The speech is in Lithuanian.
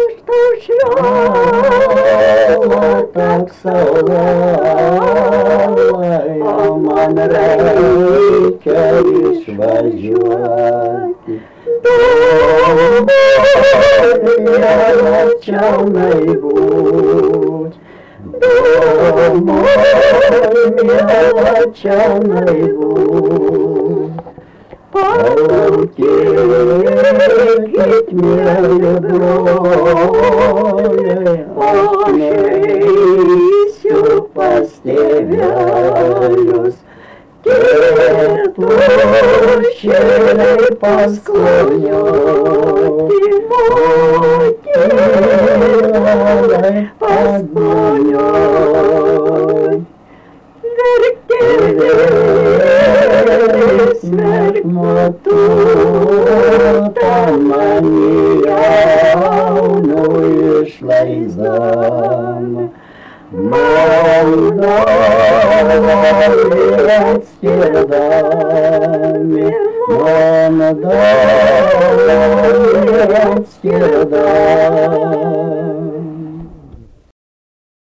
Tak saulē, man reikia išvažiuoti. Domāju, čaunai būt. Domāju, čaunai būt. Palaukėkit, mėly broliai, aš eisiu pas tėvelius, tėtušiai pasklonioti, motinai pasklonioti. Verkėlės merkmatuota mani jaunu išleisdam. Maldavai atskirdami, maldavai atskirdami.